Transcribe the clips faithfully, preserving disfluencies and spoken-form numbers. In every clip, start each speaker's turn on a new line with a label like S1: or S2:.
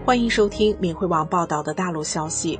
S1: 欢迎收听敏慧网报道的大陆消息。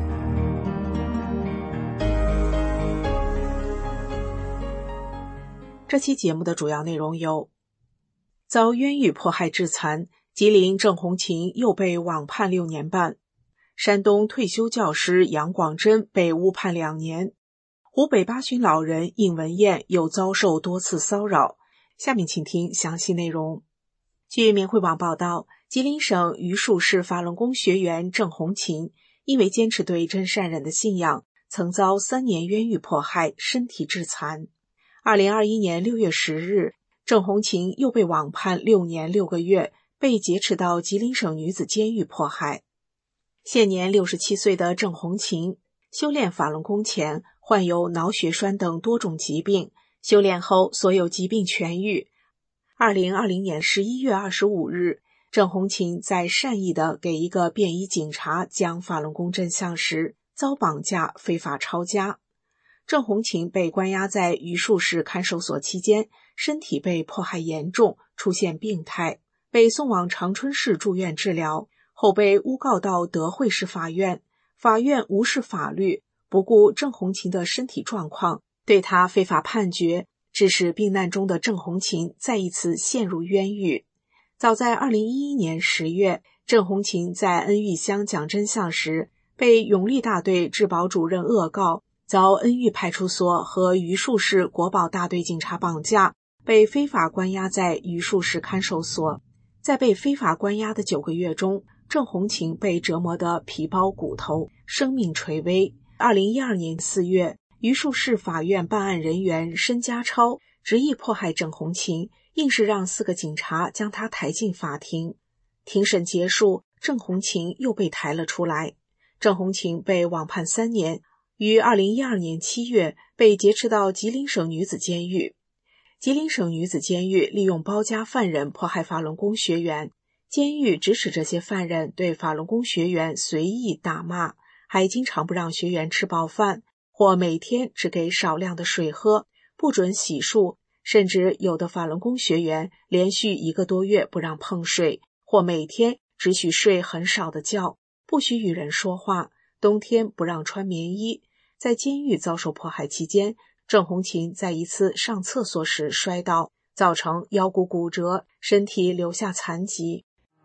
S1: 这期节目的主要内容有：遭冤狱迫害致残，吉林郑红琴又被网判六年半；山东退休教师杨广珍被诬判两年；湖北八旬老人应文燕又遭受多次骚扰。下面请听详细内容。据敏慧网报道，吉林省榆树市法轮功学员郑红琴因为坚持对真善忍的信仰，曾遭三年冤狱迫害，身体致残。二零二一年六月十日，郑红琴又被网判六年六个月，被劫持到吉林省女子监狱迫害。现年六十七岁的郑红琴修炼法轮功前患有脑血栓等多种疾病，修炼后所有疾病痊愈。二零二零年十一月二十五日，郑红琴在善意的给一个便衣警察讲法轮功真相时，遭绑架非法抄家。郑红琴被关押在榆树市看守所期间，身体被迫害严重，出现病态，被送往长春市住院治疗，后被诬告到德惠市法院。法院无视法律，不顾郑红琴的身体状况，对他非法判决，致使病难中的郑红琴再一次陷入冤狱。早在二零一一年十月，郑红琴在恩峪乡讲真相时，被永利大队治保主任恶告，遭恩峪派出所和榆树市国保大队警察绑架，被非法关押在榆树市看守所。在被非法关押的九个月中，郑红琴被折磨得皮包骨头，生命垂危。二零一二年四月，榆树市法院办案人员申家超执意迫害郑红琴，硬是让四个警察将他抬进法庭。庭审结束，郑红琴又被抬了出来。郑红琴被网判三年，于二零一二年七月被劫持到吉林省女子监狱。吉林省女子监狱利用包夹犯人迫害法轮功学员，监狱指使这些犯人对法轮功学员随意打骂，还经常不让学员吃饱饭，或每天只给少量的水喝，不准洗漱，甚至有的法轮功学员连续一个多月不让碰水，或每天只许睡很少的觉，不许与人说话，冬天不让穿棉衣。在监狱遭受迫害期间，郑红琴在一次上厕所时摔倒，造成腰骨骨折，身体留下残疾。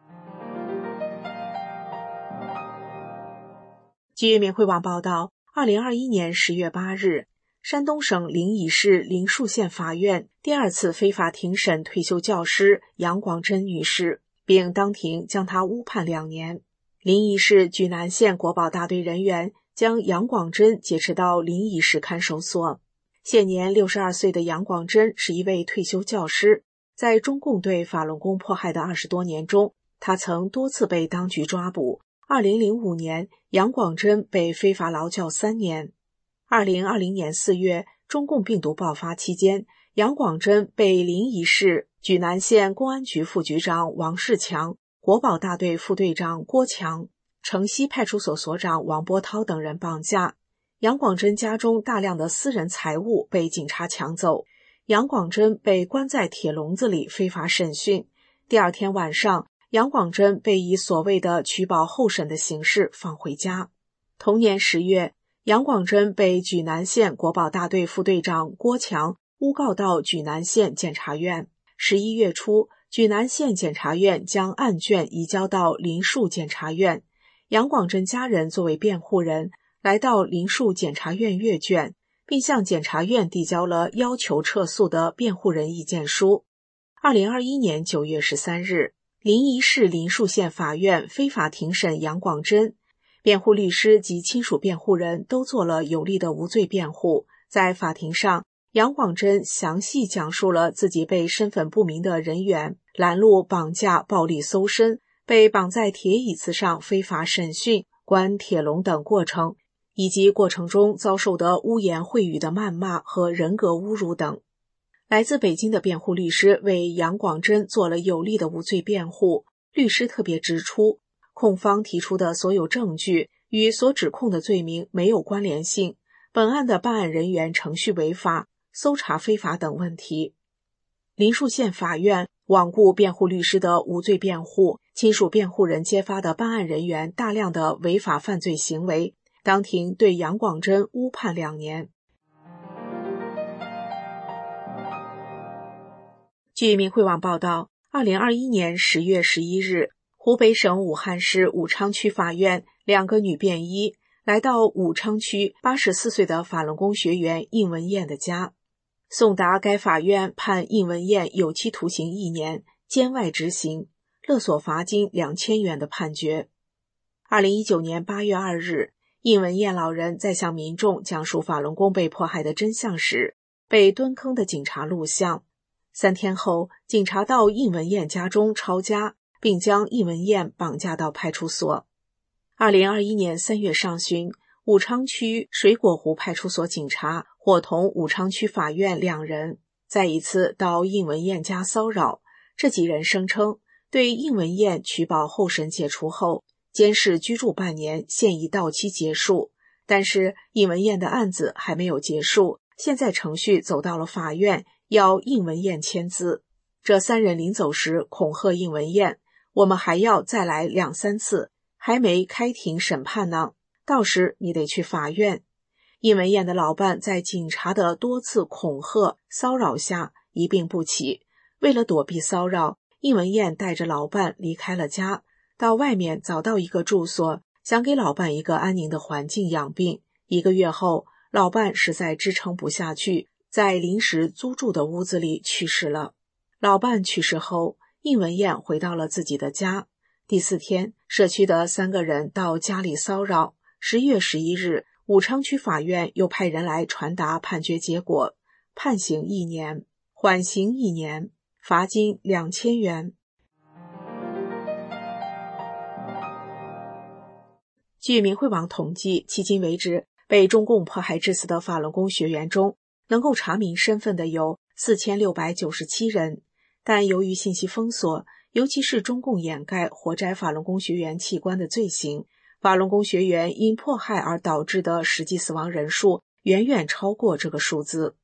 S1: 据敏慧网报道，二零二一年十月八日，山东省临沂市临树县法院第二次非法庭审退休教师杨广珍女士，并当庭将她诬判两年。临沂市莒南县国保大队人员将杨广珍劫持到临沂市看守所。现年六十二岁的杨广珍是一位退休教师，在中共对法轮功迫害的二十多年中，他曾多次被当局抓捕。二零零五年，杨广珍被非法劳教三年。二零二零年四月，中共病毒爆发期间，杨广珍被临沂市莒南县公安局副局长王世强、国保大队副队长郭强、城西派出所所长王波涛等人绑架。杨广珍家中大量的私人财物被警察抢走，杨广珍被关在铁笼子里非法审讯。第二天晚上，杨广珍被以所谓的取保候审的形式放回家。同年十月，杨广珍被莒南县国保大队副队长郭强诬告到莒南县检察院。十一月初，莒南县检察院将案卷移交到临树检察院。杨广珍家人作为辩护人来到临树检察院阅卷，并向检察院递交了要求撤诉的辩护人意见书。二零二一年九月十三日，临沂市临树县法院非法庭审杨广珍，辩护律师及亲属辩护人都做了有力的无罪辩护。在法庭上，杨广珍详细讲述了自己被身份不明的人员拦路绑架、暴力搜身，被绑在铁椅子上非法审讯、关铁笼等过程，以及过程中遭受的污言秽语的谩骂和人格侮辱等。来自北京的辩护律师为杨广珍做了有力的无罪辩护。律师特别指出，控方提出的所有证据与所指控的罪名没有关联性，本案的办案人员程序违法、搜查非法等问题。临树县法院罔顾辩护律师的无罪辩护， 亲属辩护人揭发的办案人员大量的违法犯罪行为，当庭对杨广贞误判两年。据明慧网报道，二零二一年十月十一日，湖北省武汉市武昌区法院两个女辩医来到武昌区八十四岁的法轮功学员应文燕的家，送达该法院判应文燕有期徒刑一年，监外执行，勒索罚金两千元的判决。二零一九年八月二日，应文燕老人在向民众讲述法轮功被迫害的真相时，被蹲坑的警察录像。三天后，警察到应文燕家中抄家，并将应文燕绑架到派出所。二零二一年三月上旬，武昌区水果湖派出所警察伙同武昌区法院两人再一次到应文燕家骚扰。这几人声称，对应文燕取保候审解除后，监视居住半年，现已到期结束。但是应文燕的案子还没有结束，现在程序走到了法院，要应文燕签字。这三人临走时恐吓应文燕，我们还要再来两三次，还没开庭审判呢，到时你得去法院。应文燕的老伴在警察的多次恐吓骚扰下一病不起，为了躲避骚扰，应文燕带着老伴离开了家，到外面找到一个住所，想给老伴一个安宁的环境养病。一个月后，老伴实在支撑不下去，在临时租住的屋子里去世了。老伴去世后，应文燕回到了自己的家。第四天，社区的三个人到家里骚扰。十月十一日，武昌区法院又派人来传达判决结果，判刑一年，缓刑一年，罚金两千元。据明慧网统计，迄今为止，被中共迫害致死的法轮功学员中，能够查明身份的有四千六百九十七人，但由于信息封锁，尤其是中共掩盖活摘法轮功学员器官的罪行，法轮功学员因迫害而导致的实际死亡人数远远超过这个数字。